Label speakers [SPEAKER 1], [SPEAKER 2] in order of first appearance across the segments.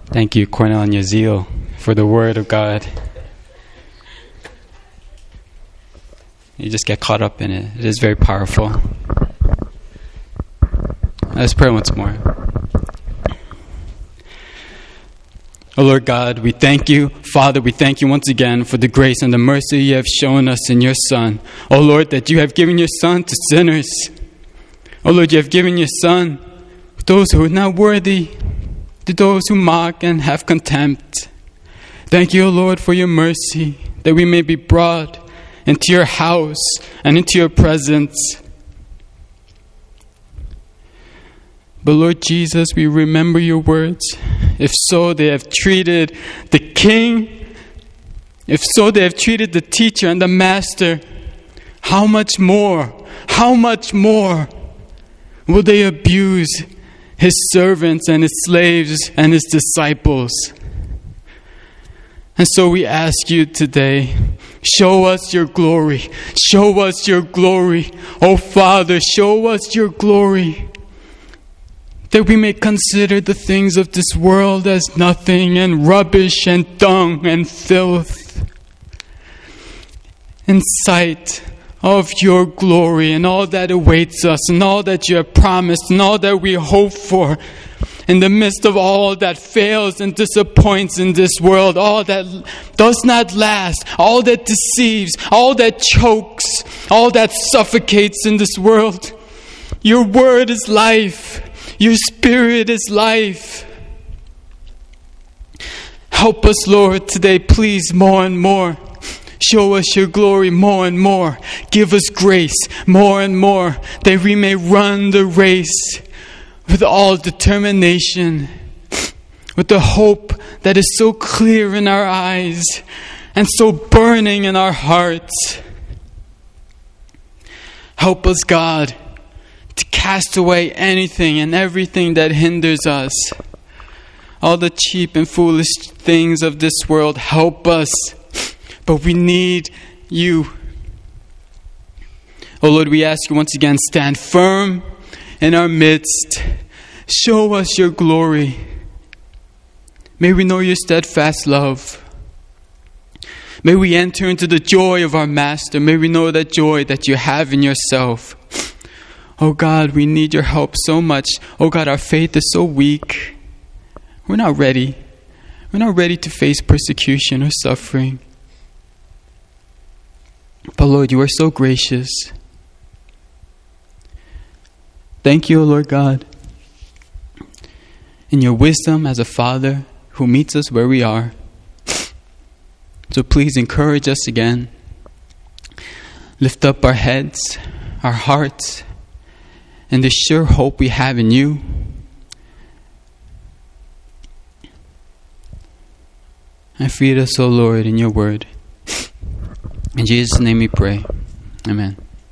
[SPEAKER 1] Thank you, Cornell and Yazil, for the Word of God. You just get caught up in it. It is very powerful. Let's pray once more. Oh Lord God, we thank you. Father, we thank you once again for the grace and the mercy you have shown us in your Son. Oh Lord, that you have given your Son to sinners. Oh Lord, you have given your Son to those who are not worthy, to those who mock and have contempt. Thank you, O Lord, for your mercy, that we may be brought into your house and into your presence. But Lord Jesus, we remember your words. If so, they have treated the king. If so, they have treated the teacher and the master. How much more will they abuse his servants and his slaves and his disciples? And so we ask you today, show us your glory. Show us your glory. Oh Father, show us your glory, that we may consider the things of this world as nothing and rubbish and dung and filth, in sight of your glory and all that awaits us and all that you have promised and all that we hope for, in the midst of all that fails and disappoints in this world, all that does not last, all that deceives, all that chokes, all that suffocates in this world. Your word is life. Your spirit is life. Help us, Lord, today, please, more and more. Show us your glory more and more. Give us grace more and more, that we may run the race with all determination, with the hope that is so clear in our eyes and so burning in our hearts. Help us, God, to cast away anything and everything that hinders us. All the cheap and foolish things of this world, help us. But we need you. Oh Lord, we ask you once again, stand firm in our midst. Show us your glory. May we know your steadfast love. May we enter into the joy of our Master. May we know that joy that you have in yourself. Oh God, we need your help so much. Oh God, our faith is so weak. We're not ready. We're not ready to face persecution or suffering. But Lord, you are so gracious. Thank you, O Lord God, in your wisdom as a Father who meets us where we are. So please encourage us again. Lift up our heads, our hearts, and the sure hope we have in you. And feed us, O Lord, in your word. In Jesus' name we pray. Amen.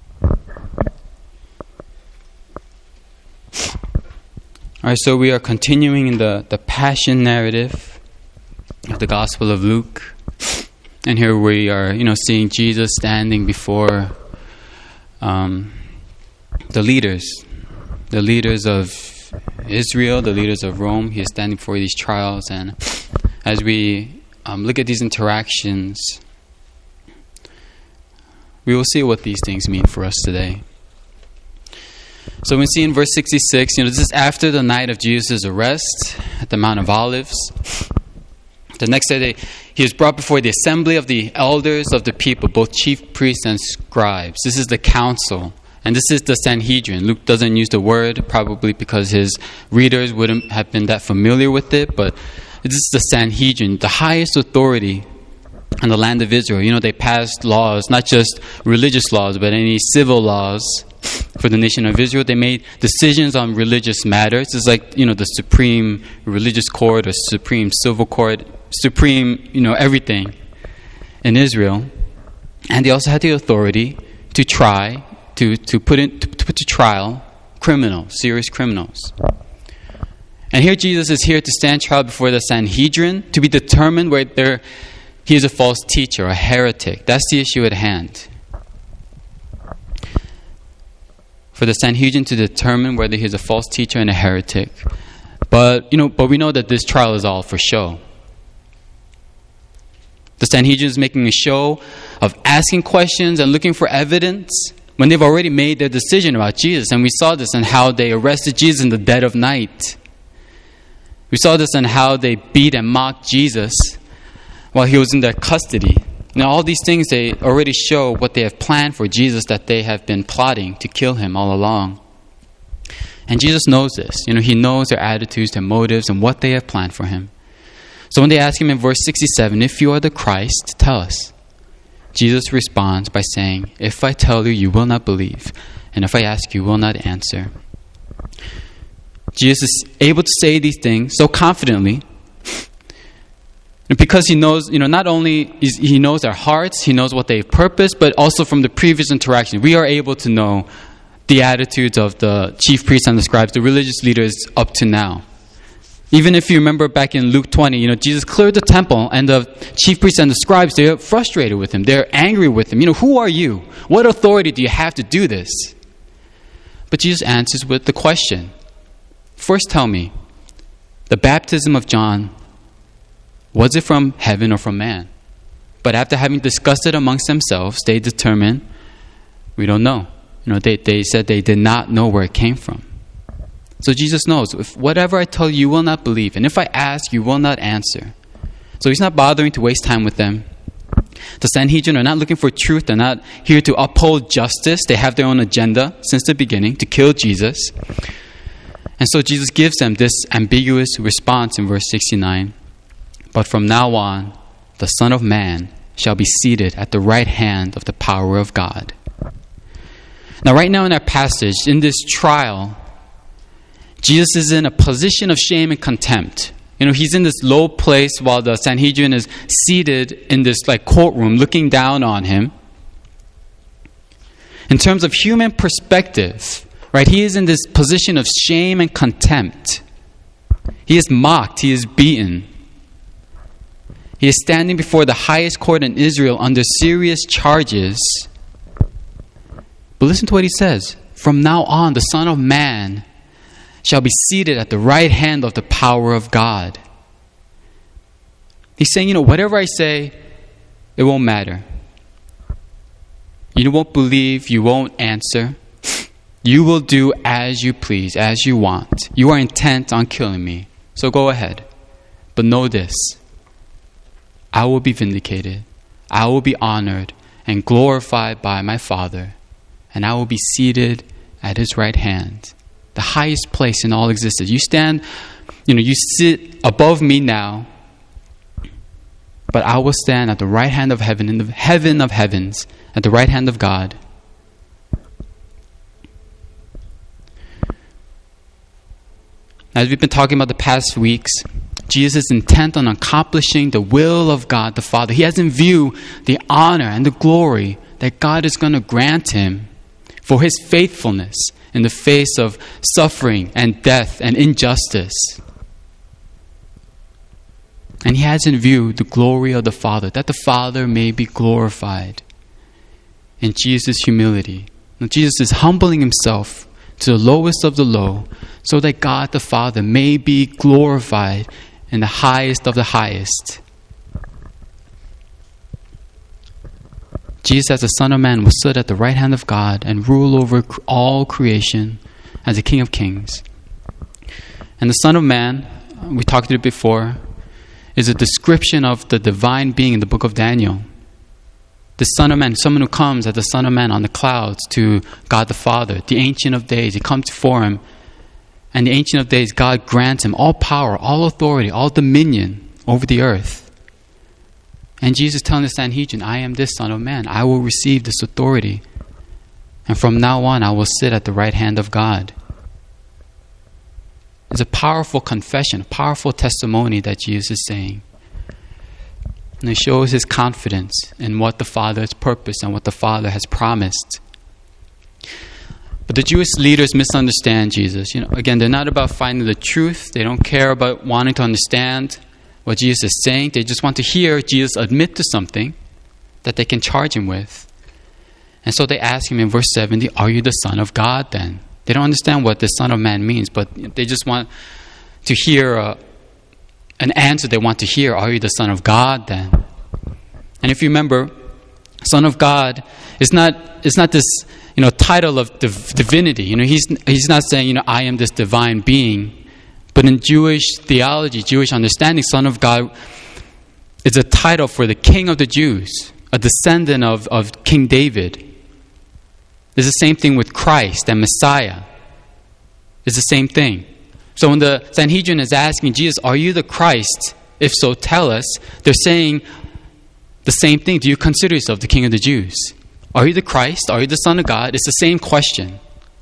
[SPEAKER 1] Alright, so we are continuing in the passion narrative of the Gospel of Luke. And here we are, seeing Jesus standing before the leaders of Israel, the leaders of Rome. He is standing before these trials. And as we look at these interactions, we will see what these things mean for us today. So we see in verse 66, this is after the night of Jesus' arrest at the Mount of Olives. The next day, he was brought before the assembly of the elders of the people, both chief priests and scribes. This is the council, and this is the Sanhedrin. Luke doesn't use the word, probably because his readers wouldn't have been that familiar with it, but this is the Sanhedrin, the highest authority in the land of Israel. They passed laws, not just religious laws, but any civil laws for the nation of Israel. They made decisions on religious matters. It's like, the supreme religious court or supreme civil court, supreme, everything in Israel. And they also had the authority to try, to put to trial criminals, serious criminals. And here Jesus is here to stand trial before the Sanhedrin to be determined whether he is a false teacher, a heretic. That's the issue at hand. For the Sanhedrin to determine whether he is a false teacher and a heretic. But we know that this trial is all for show. The Sanhedrin is making a show of asking questions and looking for evidence when they've already made their decision about Jesus. And we saw this in how they arrested Jesus in the dead of night. We saw this in how they beat and mocked Jesus while he was in their custody. Now, all these things, they already show what they have planned for Jesus, that they have been plotting to kill him all along. And Jesus knows this. He knows their attitudes, their motives, and what they have planned for him. So when they ask him in verse 67, if you are the Christ, tell us. Jesus responds by saying, if I tell you, you will not believe. And if I ask you, will not answer. Jesus is able to say these things so confidently because he knows, not only he knows their hearts, he knows what they've purposed, but also from the previous interaction, we are able to know the attitudes of the chief priests and the scribes, the religious leaders up to now. Even if you remember back in Luke 20, Jesus cleared the temple, and the chief priests and the scribes, they're frustrated with him. They're angry with him. Who are you? What authority do you have to do this? But Jesus answers with the question. First tell me, the baptism of John, was it from heaven or from man? But after having discussed it amongst themselves, they determined, we don't know. They said they did not know where it came from. So Jesus knows, if whatever I tell you, you will not believe. And if I ask, you will not answer. So he's not bothering to waste time with them. The Sanhedrin are not looking for truth. They're not here to uphold justice. They have their own agenda since the beginning, to kill Jesus. And so Jesus gives them this ambiguous response in verse 69. But from now on, the Son of Man shall be seated at the right hand of the power of God. Now, right now in our passage, in this trial, Jesus is in a position of shame and contempt. He's in this low place while the Sanhedrin is seated in this courtroom looking down on him. In terms of human perspective, right, he is in this position of shame and contempt. He is mocked. He is beaten. He is standing before the highest court in Israel under serious charges. But listen to what he says. From now on, the Son of Man shall be seated at the right hand of the power of God. He's saying, whatever I say, it won't matter. You won't believe, you won't answer. You will do as you please, as you want. You are intent on killing me, so go ahead. But know this, I will be vindicated, I will be honored and glorified by my Father, and I will be seated at his right hand. The highest place in all existence. You stand, you sit above me now, but I will stand at the right hand of heaven, in the heaven of heavens, at the right hand of God. As we've been talking about the past weeks, Jesus is intent on accomplishing the will of God the Father. He has in view the honor and the glory that God is going to grant him for his faithfulness in the face of suffering and death and injustice. And he has in view the glory of the Father, that the Father may be glorified in Jesus' humility. Now, Jesus is humbling himself to the lowest of the low, so that God the Father may be glorified in the highest of the highest. Jesus, as the Son of Man, will sit at the right hand of God and rule over all creation as the King of Kings. And the Son of Man, we talked about it before, is a description of the divine being in the book of Daniel. The Son of Man, someone who comes as the Son of Man on the clouds to God the Father, the Ancient of Days. He comes before him, and the Ancient of Days, God grants him all power, all authority, all dominion over the earth. And Jesus telling the Sanhedrin, I am this Son of Man. I will receive this authority. And from now on, I will sit at the right hand of God. It's a powerful confession, a powerful testimony that Jesus is saying. And it shows his confidence in what the Father has purposed and what the Father has promised. But the Jewish leaders misunderstand Jesus. Again, they're not about finding the truth. They don't care about wanting to understand what Jesus is saying. They just want to hear Jesus admit to something that they can charge him with. And so they ask him in verse 70, are you the Son of God then? They don't understand what the Son of Man means, but they just want to hear an answer they want to hear. Are you the Son of God then? And if you remember, Son of God is not this title of divinity. He's not saying I am this divine being. But in Jewish theology, Jewish understanding, Son of God is a title for the King of the Jews, a descendant of King David. It's the same thing with Christ and Messiah. It's the same thing. So when the Sanhedrin is asking Jesus, are you the Christ? If so, tell us. They're saying the same thing. Do you consider yourself the King of the Jews? Are you the Christ? Are you the Son of God? It's the same question.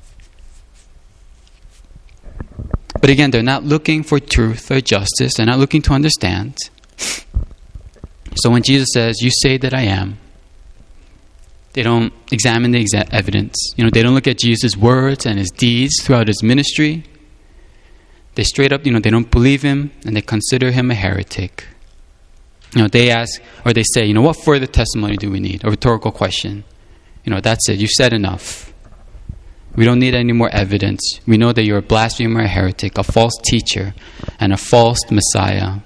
[SPEAKER 1] But again, they're not looking for truth or justice. They're not looking to understand. So when Jesus says, you say that I am, they don't examine the evidence. They don't look at Jesus' words and his deeds throughout his ministry. They straight up, they don't believe him and they consider him a heretic. They ask or they say, what further testimony do we need? A rhetorical question. That's it. You've said enough. We don't need any more evidence. We know that you're a blasphemer, a heretic, a false teacher, and a false Messiah.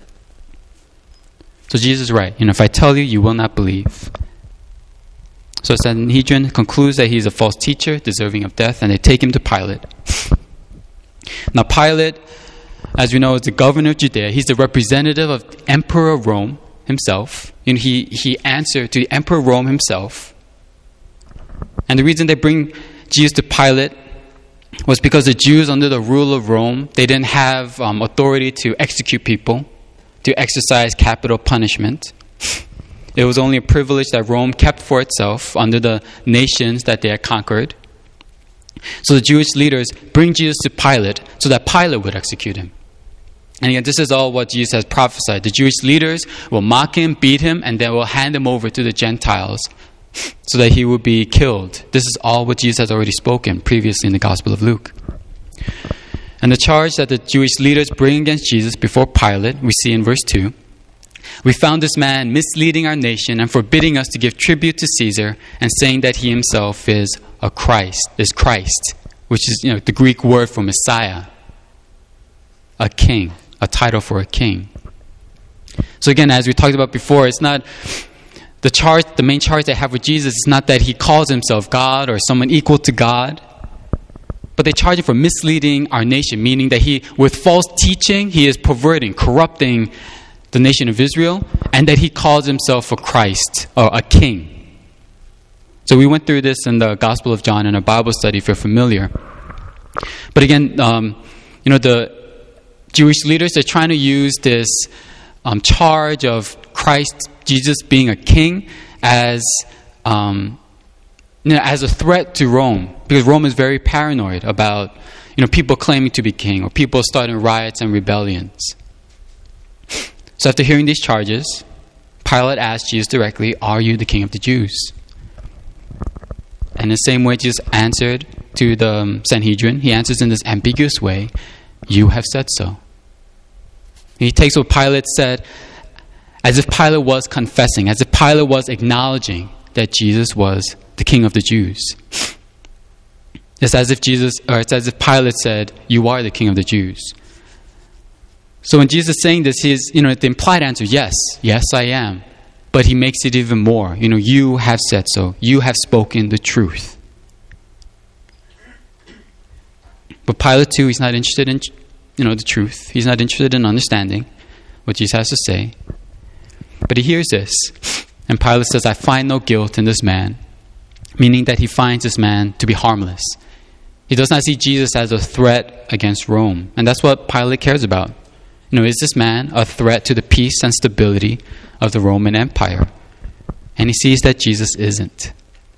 [SPEAKER 1] So Jesus is right. If I tell you, you will not believe. So Sanhedrin concludes that he's a false teacher, deserving of death, and they take him to Pilate. Now Pilate, as we know, is the governor of Judea. He's the representative of Emperor Rome himself. He answered to the Emperor Rome himself. And the reason they bring Jesus to Pilate was because the Jews under the rule of Rome, they didn't have authority to execute people, to exercise capital punishment. It was only a privilege that Rome kept for itself under the nations that they had conquered. So the Jewish leaders bring Jesus to Pilate so that Pilate would execute him. And again, this is all what Jesus has prophesied. The Jewish leaders will mock him, beat him, and then will hand him over to the Gentiles so that he would be killed. This is all what Jesus has already spoken previously in the Gospel of Luke. And the charge that the Jewish leaders bring against Jesus before Pilate, we see in verse 2. We found this man misleading our nation and forbidding us to give tribute to Caesar and saying that he himself is Christ, which is the Greek word for Messiah, a king, a title for a king. So again, as we talked about before, it's not the main charge they have with Jesus is not that he calls himself God or someone equal to God, but they charge him for misleading our nation, meaning that with false teaching, he is perverting, corrupting the nation of Israel, and that he calls himself a Christ or a king. So we went through this in the Gospel of John in a Bible study if you're familiar. But again, the Jewish leaders are trying to use this charge of Christ, Jesus being a king as a threat to Rome, because Rome is very paranoid about people claiming to be king or people starting riots and rebellions. So after hearing these charges, Pilate asked Jesus directly, "Are you the king of the Jews?" And the same way Jesus answered to the Sanhedrin, he answers in this ambiguous way, "You have said so." He takes what Pilate said as if Pilate was confessing, as if Pilate was acknowledging that Jesus was the king of the Jews. It's as if Pilate said, "You are the king of the Jews." So when Jesus is saying this, the implied answer, yes, I am. But he makes it even more. You have said so. You have spoken the truth. But Pilate too, he's not interested in the truth. He's not interested in understanding what Jesus has to say. But he hears this. And Pilate says, "I find no guilt in this man," meaning that he finds this man to be harmless. He does not see Jesus as a threat against Rome. And that's what Pilate cares about. Is this man a threat to the peace and stability of the Roman Empire? And he sees that Jesus isn't.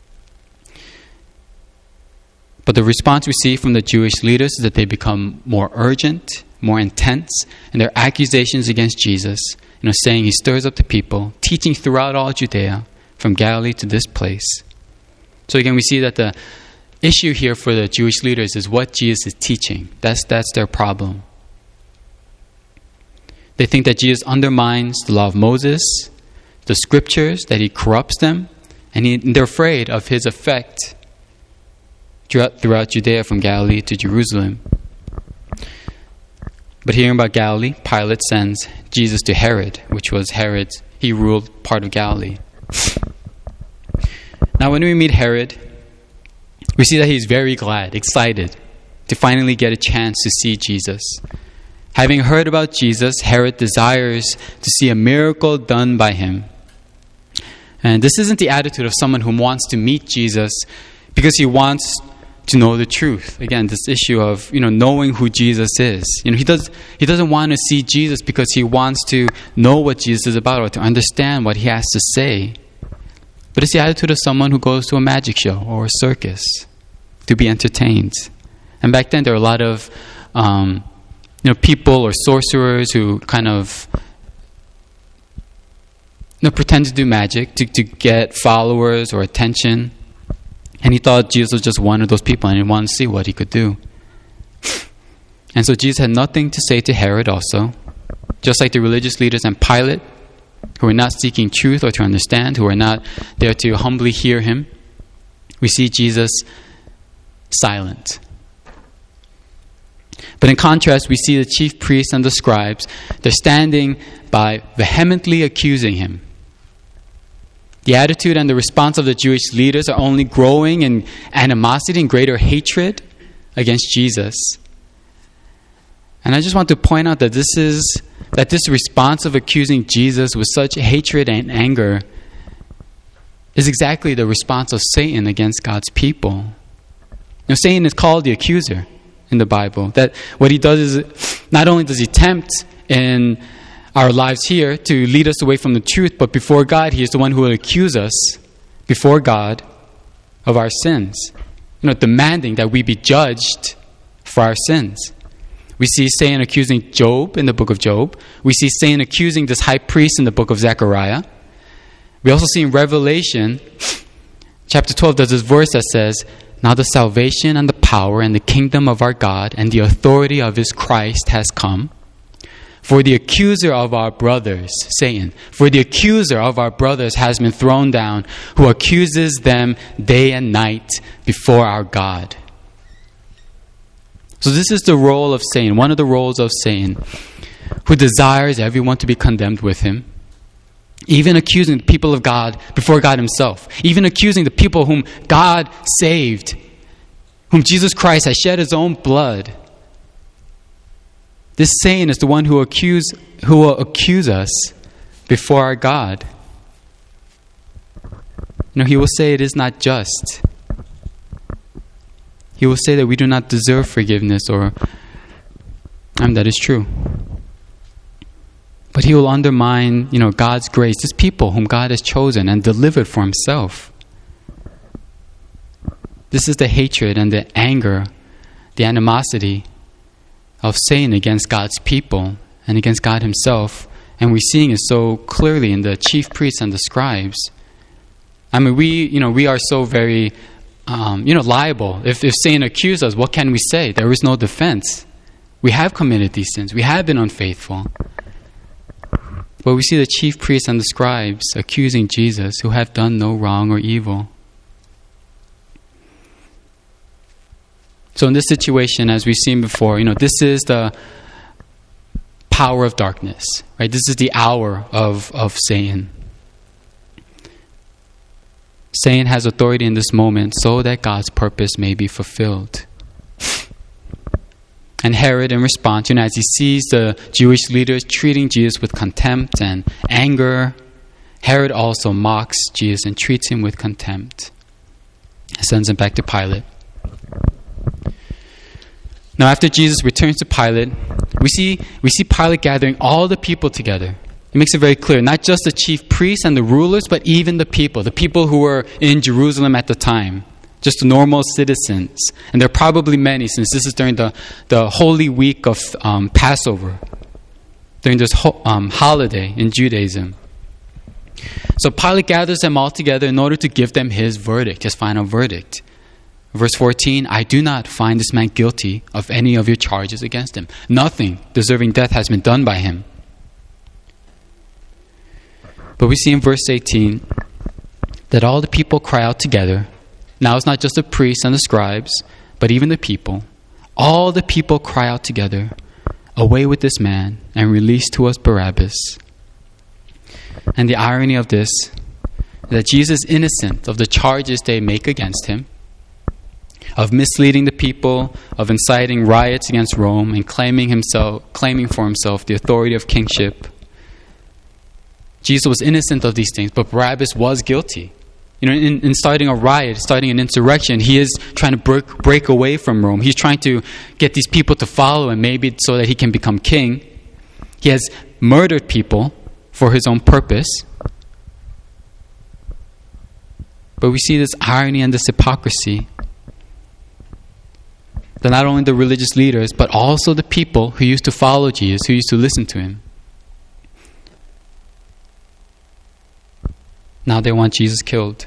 [SPEAKER 1] But the response we see from the Jewish leaders is that they become more urgent, more intense, and their accusations against Jesus, saying he stirs up the people, teaching throughout all Judea, from Galilee to this place. So again, we see that the issue here for the Jewish leaders is what Jesus is teaching. That's their problem. They think that Jesus undermines the law of Moses, the scriptures, that he corrupts them, and they're afraid of his effect throughout Judea from Galilee to Jerusalem. But hearing about Galilee, Pilate sends Jesus to Herod, which was Herod's, he ruled part of Galilee. Now when we meet Herod, we see that he's very glad, excited to finally get a chance to see Jesus. Having heard about Jesus, Herod desires to see a miracle done by him. And this isn't the attitude of someone who wants to meet Jesus because he wants to know the truth. Again, this issue of, knowing who Jesus is. He doesn't want to see Jesus because he wants to know what Jesus is about or to understand what he has to say. But it's the attitude of someone who goes to a magic show or a circus to be entertained. And back then there were a lot of people or sorcerers who kind of pretend to do magic to get followers or attention. And he thought Jesus was just one of those people and he wanted to see what he could do. And so Jesus had nothing to say to Herod also. Just like the religious leaders and Pilate, who were not seeking truth or to understand, who were not there to humbly hear him, we see Jesus silent. But in contrast, we see the chief priests and the scribes, they're standing by vehemently accusing him. The attitude and the response of the Jewish leaders are only growing in animosity and greater hatred against Jesus. And I just want to point out that this response of accusing Jesus with such hatred and anger is exactly the response of Satan against God's people. Satan is called the accuser in the Bible. That what he does is, not only does he tempt in our lives here to lead us away from the truth, but before God, he is the one who will accuse us before God of our sins, demanding that we be judged for our sins. We see Satan accusing Job in the book of Job. We see Satan accusing this high priest in the book of Zechariah. We also see in Revelation chapter 12, there's this verse that says, "Now the salvation and the power and the kingdom of our God and the authority of his Christ has come. For the accuser of our brothers," Satan, "for the accuser of our brothers has been thrown down, who accuses them day and night before our God." So this is the role of Satan, one of the roles of Satan, who desires everyone to be condemned with him, even accusing the people of God before God himself, even accusing the people whom God saved, whom Jesus Christ has shed his own blood. This Satan is the one who will accuse us before our God. He will say it is not just. He will say that we do not deserve forgiveness, or that is true. But he will undermine, God's grace, this people whom God has chosen and delivered for himself. This is the hatred and the anger, the animosity of Satan against God's people and against God himself. And we're seeing it so clearly in the chief priests and the scribes. We are so very, liable. If Satan accuses us, what can we say? There is no defense. We have committed these sins. We have been unfaithful. But we see the chief priests and the scribes accusing Jesus, who have done no wrong or evil. So in this situation, as we've seen before, this is the power of darkness, right? This is the hour of Satan. Satan has authority in this moment so that God's purpose may be fulfilled. And Herod, in response, as he sees the Jewish leaders treating Jesus with contempt and anger, Herod also mocks Jesus and treats him with contempt. He sends him back to Pilate. Now, after Jesus returns to Pilate, we see Pilate gathering all the people together. It makes it very clear, not just the chief priests and the rulers, but even the people who were in Jerusalem at the time, just the normal citizens. And there are probably many, since this is during the Holy Week of Passover, during this holiday in Judaism. So Pilate gathers them all together in order to give them his verdict, his final verdict. Verse 14, "I do not find this man guilty of any of your charges against him. Nothing deserving death has been done by him." But we see in verse 18 that all the people cry out together. Now it's not just the priests and the scribes, but even the people. All the people cry out together, away with this man and release to us Barabbas. And the irony of this is that Jesus is innocent of the charges they make against him, of misleading the people, of inciting riots against Rome, and claiming for himself the authority of kingship. Jesus was innocent of these things, but Barabbas was guilty. In starting a riot, starting an insurrection, he is trying to break away from Rome. He's trying to get these people to follow him, maybe so that he can become king. He has murdered people for his own purpose. But we see this irony and this hypocrisy that not only the religious leaders, but also the people who used to follow Jesus, who used to listen to him, now they want Jesus killed.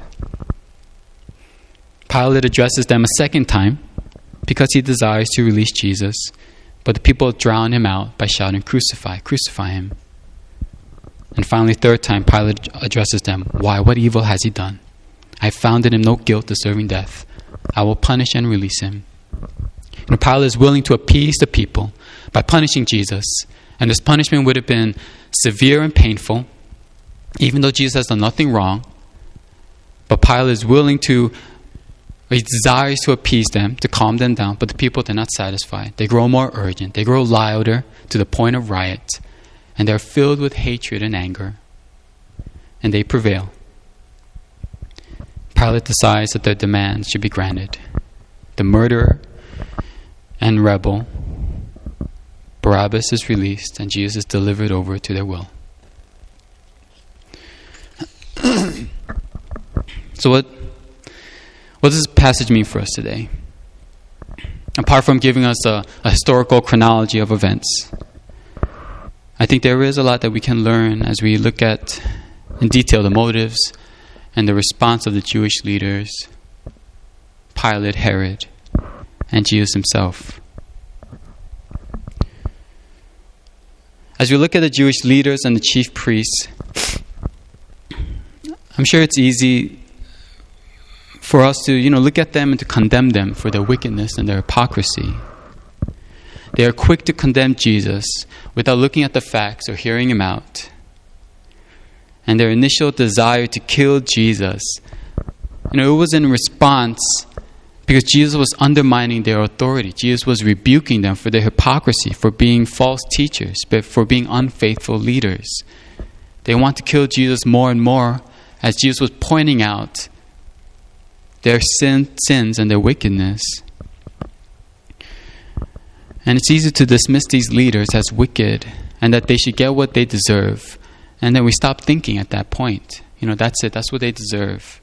[SPEAKER 1] Pilate addresses them a second time because he desires to release Jesus, but the people drown him out by shouting, "Crucify, crucify him." And finally, third time, Pilate addresses them. "Why? What evil has he done? I found in him no guilt deserving death. I will punish and release him." Pilate is willing to appease the people by punishing Jesus. And this punishment would have been severe and painful, even though Jesus has done nothing wrong. But Pilate is he desires to appease them, to calm them down, but the people are not satisfied. They grow more urgent. They grow louder to the point of riot. And they're filled with hatred and anger. And they prevail. Pilate decides that their demands should be granted. The murderer and rebel, Barabbas, is released, and Jesus is delivered over to their will. So what does this passage mean for us today? Apart from giving us a historical chronology of events, I think there is a lot that we can learn as we look at, in detail, the motives and the response of the Jewish leaders, Pilate, Herod, and Jesus himself. As we look at the Jewish leaders and the chief priests, I'm sure it's easy for us to, look at them and to condemn them for their wickedness and their hypocrisy. They are quick to condemn Jesus without looking at the facts or hearing him out. And their initial desire to kill Jesus, it was in response because Jesus was undermining their authority. Jesus was rebuking them for their hypocrisy, for being false teachers, for being unfaithful leaders. They want to kill Jesus more and more as Jesus was pointing out their sins and their wickedness. And it's easy to dismiss these leaders as wicked and that they should get what they deserve. And then we stop thinking at that point. That's it. That's what they deserve.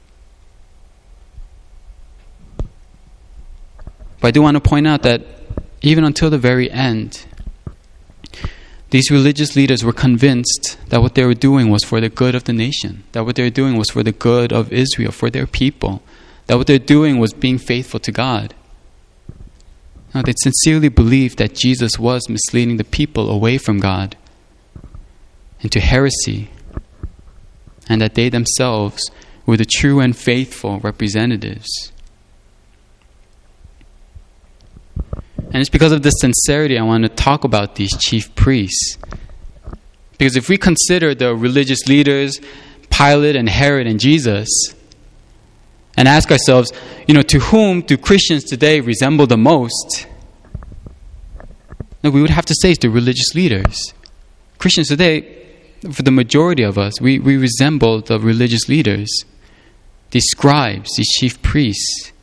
[SPEAKER 1] But I do want to point out that even until the very end, these religious leaders were convinced that what they were doing was for the good of the nation, that what they were doing was for the good of Israel, for their people, that what they're doing was being faithful to God. Now, they sincerely believed that Jesus was misleading the people away from God into heresy, and that they themselves were the true and faithful representatives. And it's because of this sincerity I want to talk about these chief priests. Because if we consider the religious leaders, Pilate and Herod and Jesus, and ask ourselves, to whom do Christians today resemble the most? No, we would have to say it's the religious leaders. Christians today, for the majority of us, we resemble the religious leaders, these scribes, these chief priests.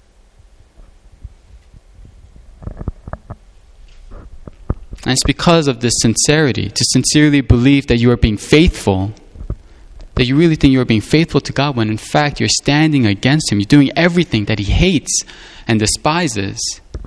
[SPEAKER 1] And it's because of this sincerity, to sincerely believe that you are being faithful, that you really think you are being faithful to God when in fact you're standing against Him. You're doing everything that He hates and despises.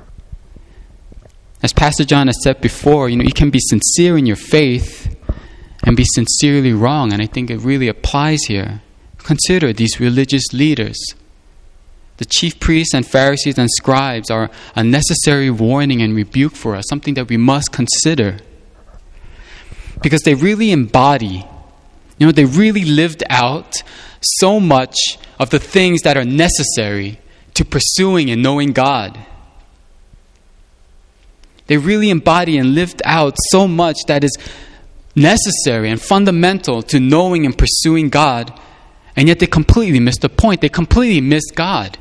[SPEAKER 1] As Pastor John has said before, you can be sincere in your faith and be sincerely wrong. And I think it really applies here. Consider these religious leaders. The chief priests and Pharisees and scribes are a necessary warning and rebuke for us, something that we must consider. Because they really embody, they really lived out so much of the things that are necessary to pursuing and knowing God. They really embody and lived out so much that is necessary and fundamental to knowing and pursuing God, and yet they completely missed the point. They completely missed God.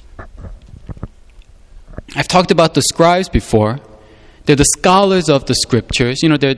[SPEAKER 1] I've talked about the scribes before. They're the scholars of the scriptures. They're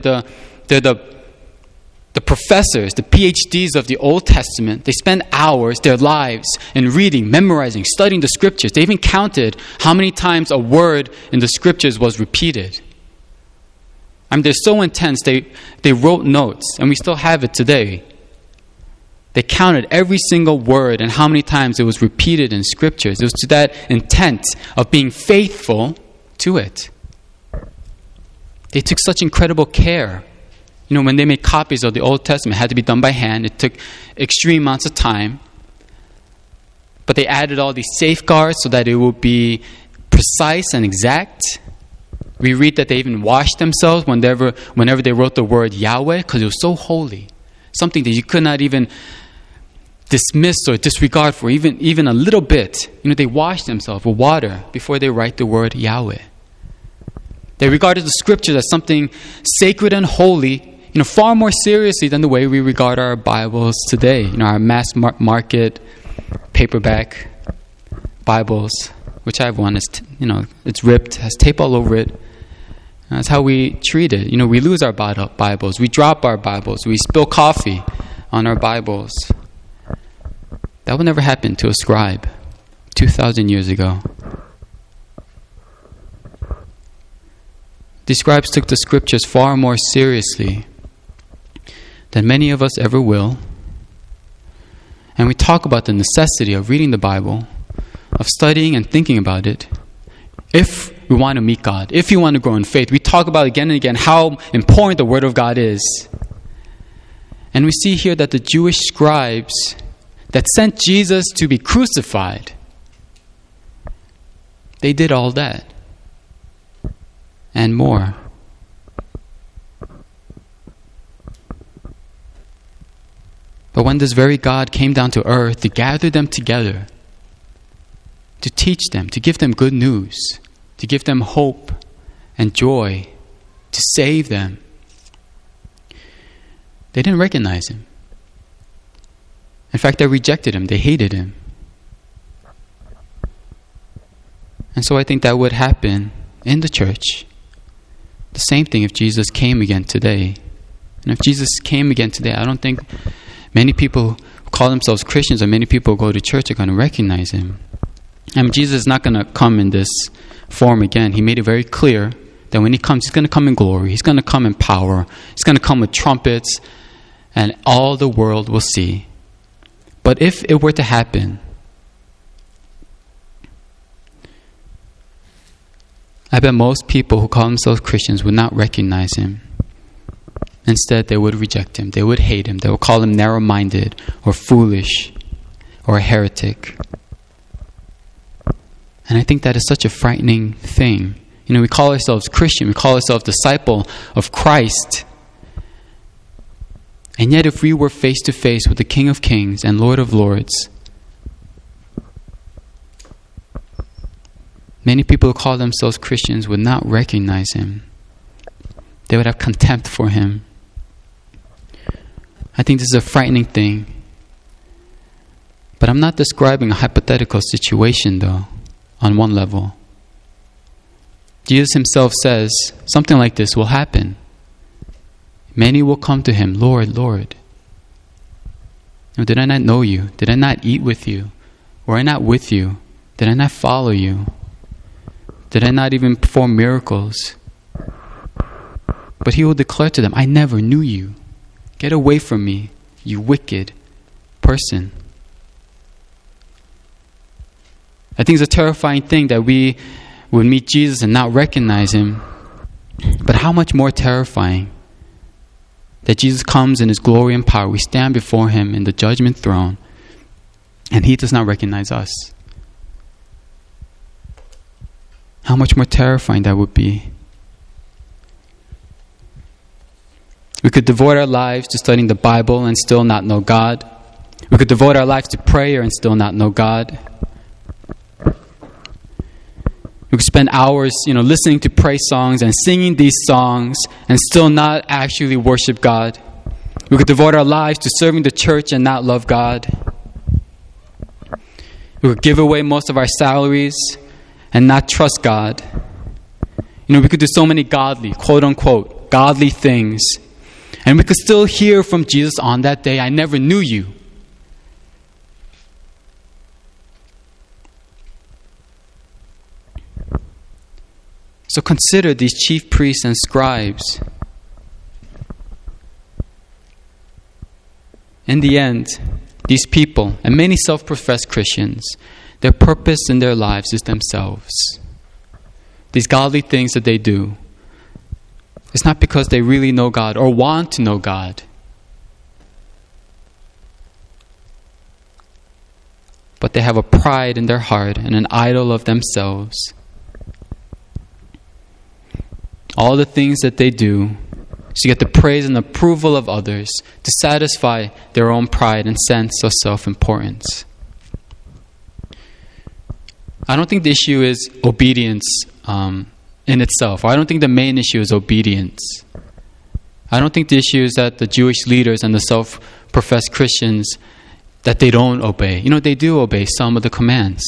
[SPEAKER 1] the professors, the PhDs of the Old Testament. They spend hours, their lives, in reading, memorizing, studying the scriptures. They even counted how many times a word in the scriptures was repeated. They're so intense, they wrote notes, and we still have it today. They counted every single word and how many times it was repeated in scriptures. It was to that intent of being faithful to it. They took such incredible care. When they made copies of the Old Testament, it had to be done by hand. It took extreme amounts of time. But they added all these safeguards so that it would be precise and exact. We read that they even washed themselves whenever they wrote the word Yahweh, because it was so holy. Something that you could not even dismiss or disregard for even a little bit. They washed themselves with water before they write the word Yahweh. They regarded the scriptures as something sacred and holy, far more seriously than the way we regard our Bibles today. Our mass market paperback Bibles, which I have one, it's ripped, has tape all over it. That's how we treat it. We lose our Bibles, we drop our Bibles, we spill coffee on our Bibles. That would never happen to a scribe 2,000 years ago. The scribes took the scriptures far more seriously than many of us ever will. And we talk about the necessity of reading the Bible, of studying and thinking about it, if we want to meet God, if we want to grow in faith. We talk about again and again how important the Word of God is. And we see here that the Jewish scribes that sent Jesus to be crucified, they did all that and more. But when this very God came down to earth to gather them together, to teach them, to give them good news, to give them hope and joy, to save them, they didn't recognize him. In fact, they rejected him. They hated him. And so I think that would happen in the church. The same thing if Jesus came again today. And if Jesus came again today, I don't think many people who call themselves Christians or many people who go to church are going to recognize him. Jesus is not going to come in this form again. He made it very clear that when he comes, he's going to come in glory. He's going to come in power. He's going to come with trumpets, and all the world will see. But if it were to happen, I bet most people who call themselves Christians would not recognize him. Instead, they would reject him. They would hate him. They would call him narrow-minded or foolish or a heretic. And I think that is such a frightening thing. We call ourselves Christian. We call ourselves disciple of Christ. And yet if we were face to face with the King of Kings and Lord of Lords, many people who call themselves Christians would not recognize him. They would have contempt for him. I think this is a frightening thing. But I'm not describing a hypothetical situation, though, on one level. Jesus himself says something like this will happen. Many will come to him, Lord, Lord. Did I not know you? Did I not eat with you? Were I not with you? Did I not follow you? Did I not even perform miracles? But he will declare to them, I never knew you. Get away from me, you wicked person. I think it's a terrifying thing that we would meet Jesus and not recognize him. But how much more terrifying that Jesus comes in his glory and power. We stand before him in the judgment throne, and he does not recognize us. How much more terrifying that would be. We could devote our lives to studying the Bible and still not know God. We could devote our lives to prayer and still not know God. We could spend hours, listening to praise songs and singing these songs and still not actually worship God. We could devote our lives to serving the church and not love God. We could give away most of our salaries and not trust God. We could do so many godly, quote unquote, godly things. And we could still hear from Jesus on that day, I never knew you. So consider these chief priests and scribes. In the end, these people, and many self-professed Christians, their purpose in their lives is themselves. These godly things that they do, it's not because they really know God or want to know God. But they have a pride in their heart and an idol of themselves. All the things that they do is to get the praise and approval of others, to satisfy their own pride and sense of self-importance. I don't think the issue is obedience in itself. I don't think the main issue is obedience. I don't think the issue is that the Jewish leaders and the self-professed Christians, that they don't obey. They do obey some of the commands.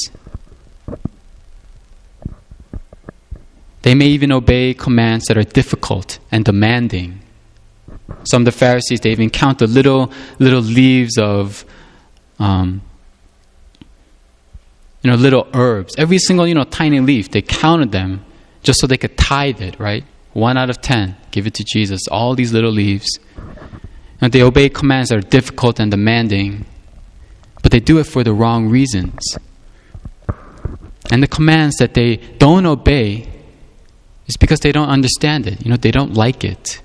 [SPEAKER 1] They may even obey commands that are difficult and demanding. Some of the Pharisees, they even count the little leaves of, little herbs. Every single, tiny leaf, they counted them just so they could tithe it, right? 1 out of 10, give it to Jesus. All these little leaves. And they obey commands that are difficult and demanding, but they do it for the wrong reasons. And the commands that they don't obey is because they don't understand it. They don't like it.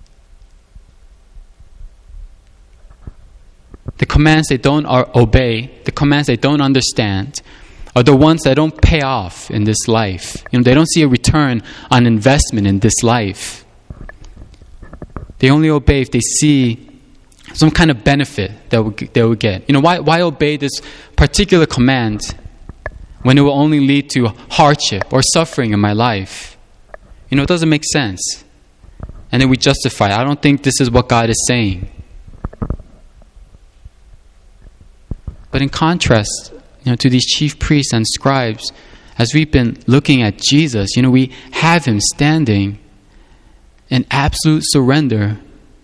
[SPEAKER 1] The commands they don't obey, the commands they don't understand, are the ones that don't pay off in this life. They don't see a return on investment in this life. They only obey if they see some kind of benefit that they will get. Why obey this particular command when it will only lead to hardship or suffering in my life? It doesn't make sense. And then we justify it. I don't think this is what God is saying. But in contrast, to these chief priests and scribes, as we've been looking at Jesus, we have him standing in absolute surrender,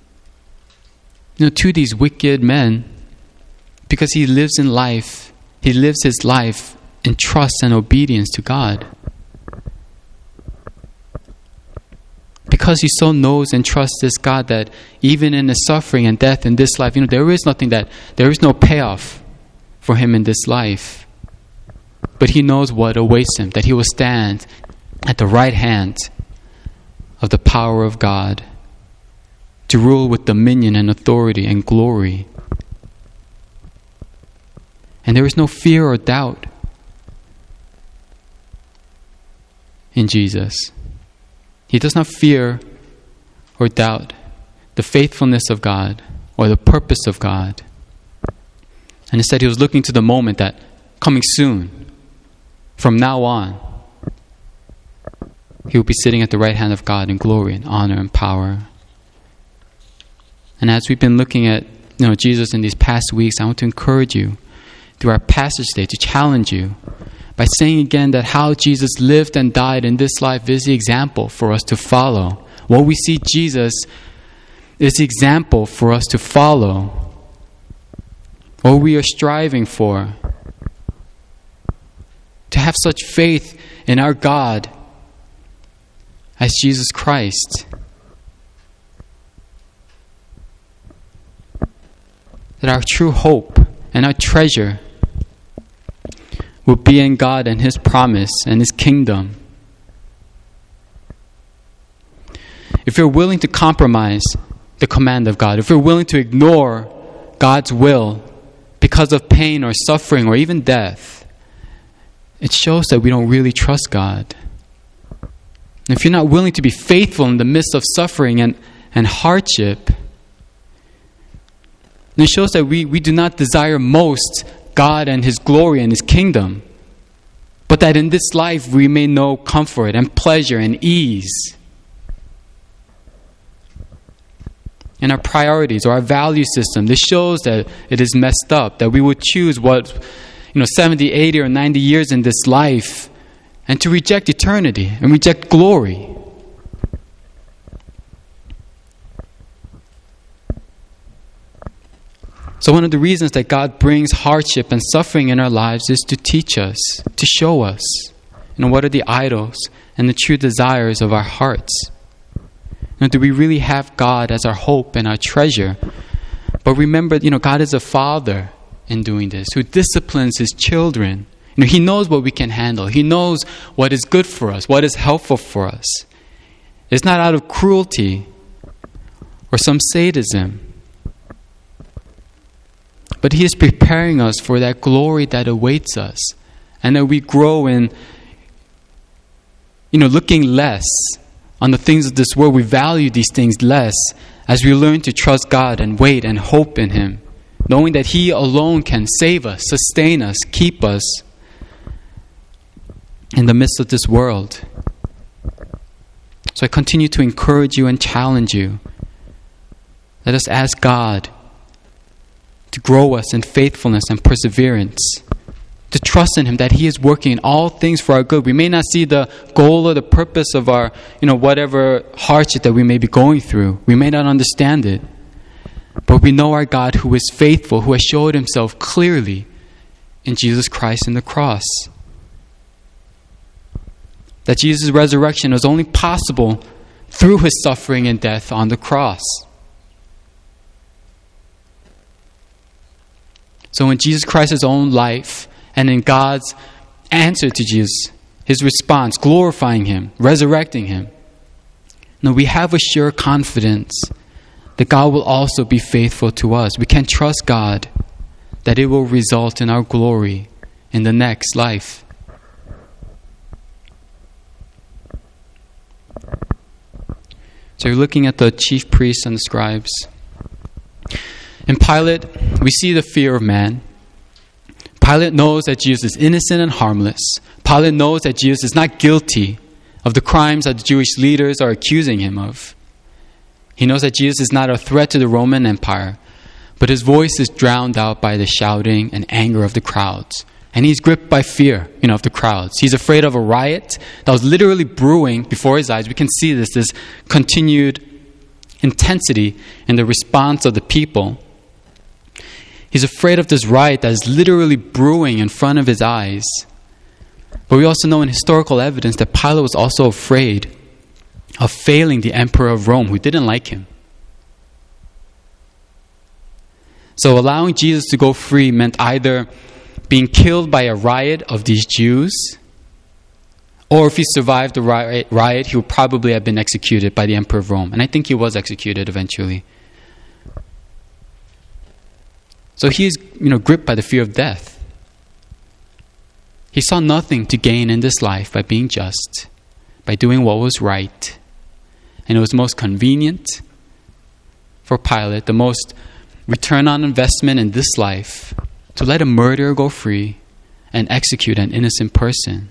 [SPEAKER 1] to these wicked men, because he lives in life. He lives his life in trust and obedience to God. Because he so knows and trusts this God that even in his suffering and death in this life, there is no payoff for him in this life. But he knows what awaits him, that he will stand at the right hand of the power of God to rule with dominion and authority and glory. And there is no fear or doubt in Jesus. He does not fear or doubt the faithfulness of God or the purpose of God. And instead he was looking to the moment that coming soon, from now on, he will be sitting at the right hand of God in glory and honor and power. And as we've been looking at Jesus in these past weeks, I want to encourage you through our passage today to challenge you by saying again that how Jesus lived and died in this life is the example for us to follow. What we see Jesus is the example for us to follow. What we are striving for. To have such faith in our God as Jesus Christ. That our true hope and our treasure will be in God and his promise and his kingdom. If you're willing to compromise the command of God, if you're willing to ignore God's will because of pain or suffering or even death, it shows that we don't really trust God. And if you're not willing to be faithful in the midst of suffering and hardship, it shows that we do not desire most God and his glory and his kingdom, but that in this life we may know comfort and pleasure and ease in our priorities or our value system. This shows that it is messed up, that we would choose 70, 80, or 90 years in this life and to reject eternity and reject glory. So one of the reasons that God brings hardship and suffering in our lives is to teach us, to show us, what are the idols and the true desires of our hearts. Do we really have God as our hope and our treasure? But remember, God is a father in doing this, who disciplines his children. He knows what we can handle. He knows what is good for us, what is helpful for us. It's not out of cruelty or some sadism. But he is preparing us for that glory that awaits us. And that we grow in, looking less on the things of this world. We value these things less as we learn to trust God and wait and hope in him, knowing that he alone can save us, sustain us, keep us in the midst of this world. So I continue to encourage you and challenge you. Let us ask God to grow us in faithfulness and perseverance, to trust in him that he is working in all things for our good. We may not see the goal or the purpose of our, whatever hardship that we may be going through. We may not understand it. But we know our God who is faithful, who has showed himself clearly in Jesus Christ and the cross. That Jesus' resurrection was only possible through his suffering and death on the cross. So in Jesus Christ's own life and in God's answer to Jesus, his response, glorifying him, resurrecting him, we have a sure confidence that God will also be faithful to us. We can trust God that it will result in our glory in the next life. So you're looking at the chief priests and the scribes. In Pilate, we see the fear of man. Pilate knows that Jesus is innocent and harmless. Pilate knows that Jesus is not guilty of the crimes that the Jewish leaders are accusing him of. He knows that Jesus is not a threat to the Roman Empire, but his voice is drowned out by the shouting and anger of the crowds. And he's gripped by fear, of the crowds. He's afraid of a riot that was literally brewing before his eyes. We can see this continued intensity in the response of the people. He's afraid of this riot that is literally brewing in front of his eyes. But we also know in historical evidence that Pilate was also afraid of failing the emperor of Rome, who didn't like him. So allowing Jesus to go free meant either being killed by a riot of these Jews, or if he survived the riot, he would probably have been executed by the emperor of Rome. And I think he was executed eventually. So he is, gripped by the fear of death. He saw nothing to gain in this life by being just, by doing what was right. And it was most convenient for Pilate, the most return on investment in this life, to let a murderer go free and execute an innocent person.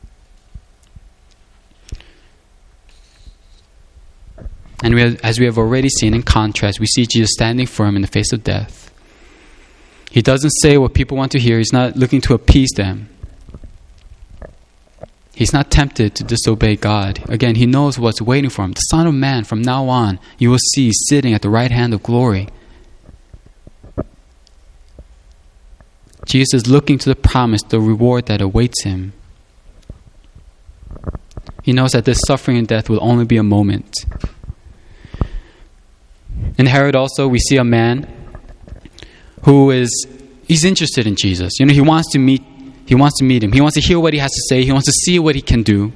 [SPEAKER 1] And as we have already seen in contrast, we see Jesus standing firm in the face of death. He doesn't say what people want to hear. He's not looking to appease them. He's not tempted to disobey God. Again, he knows what's waiting for him. The Son of Man, from now on, you will see sitting at the right hand of glory. Jesus is looking to the promise, the reward that awaits him. He knows that this suffering and death will only be a moment. In Herod also, we see a man he's interested in Jesus. He wants to meet him. He wants to hear what he has to say. He wants to see what he can do.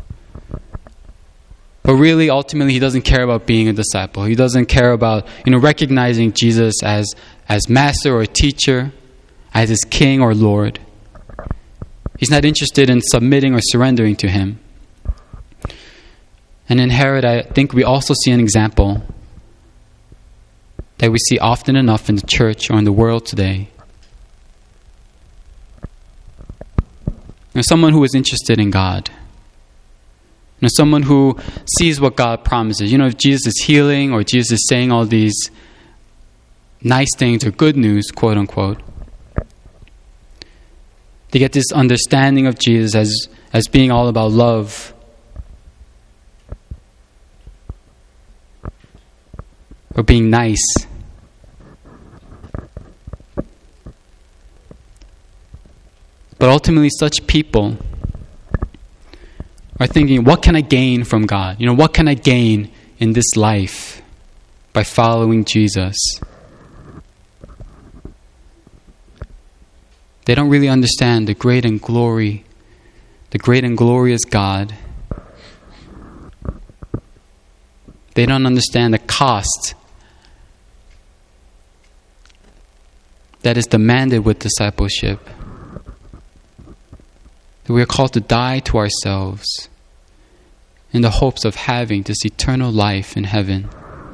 [SPEAKER 1] But really, ultimately, he doesn't care about being a disciple. He doesn't care about, recognizing Jesus as master or teacher, as his king or Lord. He's not interested in submitting or surrendering to him. And in Herod, I think we also see an example that we see often enough in the church or in the world today. someone who is interested in God. Someone who sees what God promises. If Jesus is healing or Jesus is saying all these nice things or good news, quote unquote, they get this understanding of Jesus as being all about love. Or being nice. But ultimately, such people are thinking, what can I gain from God? What can I gain in this life by following Jesus? They don't really understand the great and glorious God. They don't understand the cost that is demanded with discipleship. That we are called to die to ourselves in the hopes of having this eternal life in heaven.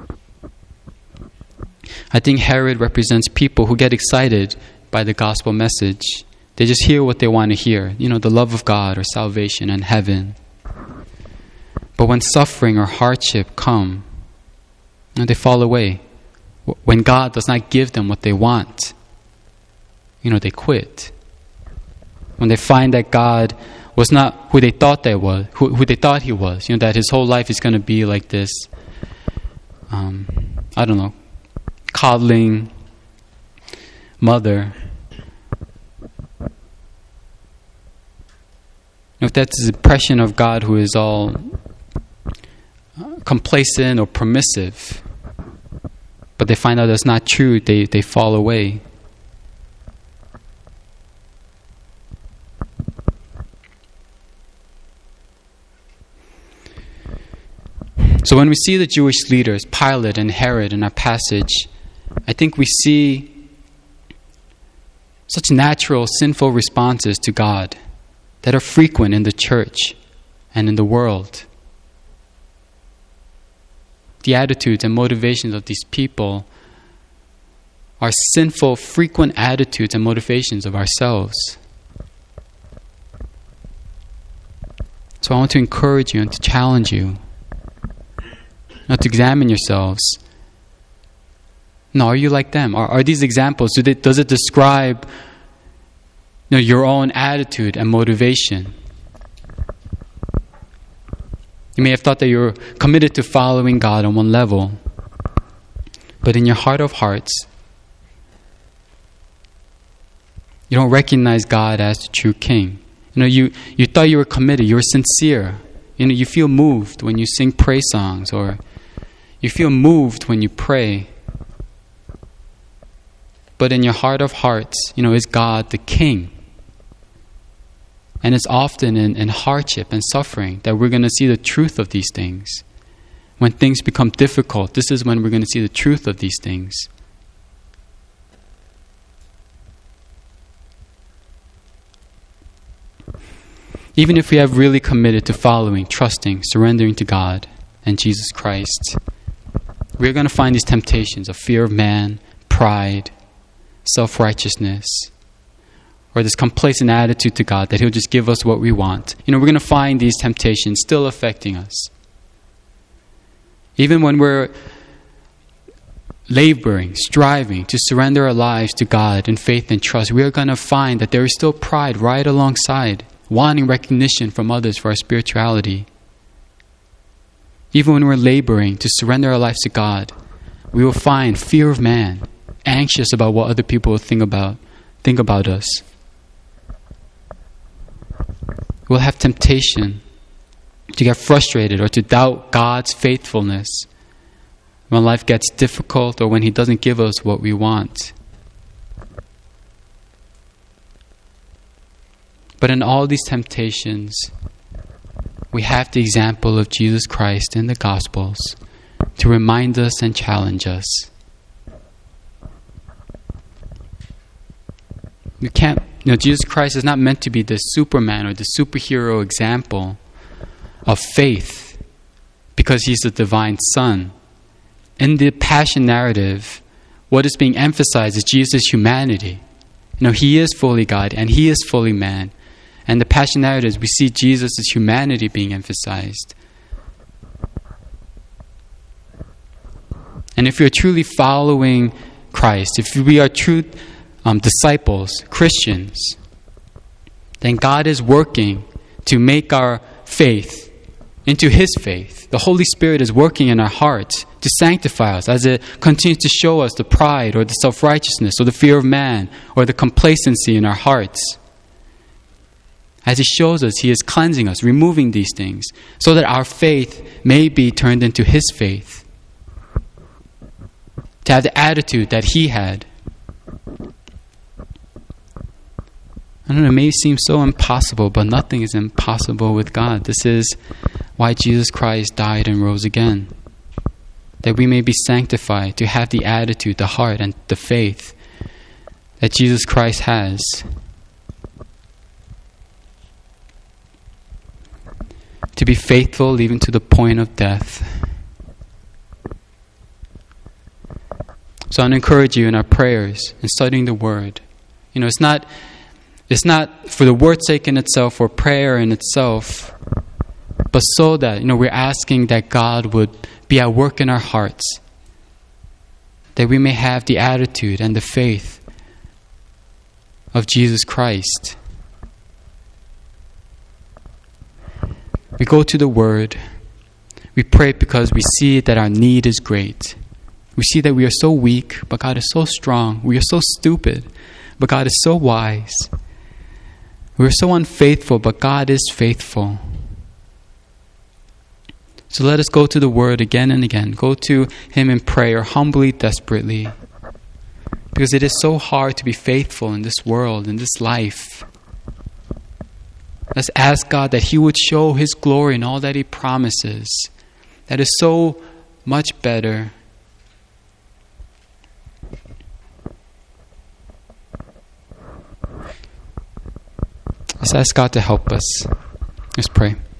[SPEAKER 1] I think Herod represents people who get excited by the gospel message. They just hear what they want to hear, the love of God or salvation and heaven. But when suffering or hardship come, they fall away. When God does not give them what they want, they quit. When they find that God was not who they thought they was, who they thought He was, that His whole life is going to be like this, coddling mother. If that's the impression of God who is all complacent or permissive, but they find out that's not true, they fall away. So when we see the Jewish leaders, Pilate and Herod, in our passage, I think we see such natural, sinful responses to God that are frequent in the church and in the world. The attitudes and motivations of these people are sinful, frequent attitudes and motivations of ourselves. So I want to encourage you and to challenge you not to examine yourselves. No, are you like them? Are these examples, does it describe your own attitude and motivation? You may have thought that you're committed to following God on one level, but in your heart of hearts, you don't recognize God as the true King. You thought you were committed, you were sincere. You feel moved when you sing praise songs, or you feel moved when you pray. But in your heart of hearts, is God the King? And it's often in hardship and suffering that we're going to see the truth of these things. When things become difficult, this is when we're going to see the truth of these things. Even if we have really committed to following, trusting, surrendering to God and Jesus Christ, we're going to find these temptations of fear of man, pride, self-righteousness, or this complacent attitude to God that He'll just give us what we want. We're going to find these temptations still affecting us. Even when we're laboring, striving to surrender our lives to God in faith and trust, we are going to find that there is still pride right alongside, wanting recognition from others for our spirituality. Even when we're laboring to surrender our lives to God, we will find fear of man, anxious about what other people will think about us. We'll have temptation to get frustrated or to doubt God's faithfulness when life gets difficult or when He doesn't give us what we want. But in all these temptations, we have the example of Jesus Christ in the Gospels to remind us and challenge us. Jesus Christ is not meant to be the Superman or the superhero example of faith because He's the divine Son. In the Passion narrative, what is being emphasized is Jesus' humanity. He is fully God and He is fully man. And the Passion narratives, we see Jesus' humanity being emphasized. And if you're truly following Christ, if we are true disciples, Christians, then God is working to make our faith into His faith. The Holy Spirit is working in our hearts to sanctify us as it continues to show us the pride or the self-righteousness or the fear of man or the complacency in our hearts. As He shows us, He is cleansing us, removing these things so that our faith may be turned into His faith. To have the attitude that He had. I don't know, it may seem so impossible, but nothing is impossible with God. This is why Jesus Christ died and rose again. That we may be sanctified, to have the attitude, the heart, and the faith that Jesus Christ has. To be faithful even to the point of death. So I encourage you in our prayers and studying the Word. It's not for the word's sake in itself or prayer in itself, but so that, we're asking that God would be at work in our hearts, that we may have the attitude and the faith of Jesus Christ. We go to the Word, we pray because we see that our need is great. We see that we are so weak, but God is so strong. We are so stupid, but God is so wise. We are so unfaithful, but God is faithful. So let us go to the Word again and again. Go to Him in prayer, humbly, desperately. Because it is so hard to be faithful in this world, in this life. Let's ask God that He would show His glory in all that He promises. That is so much better. Let's ask God to help us. Let's pray.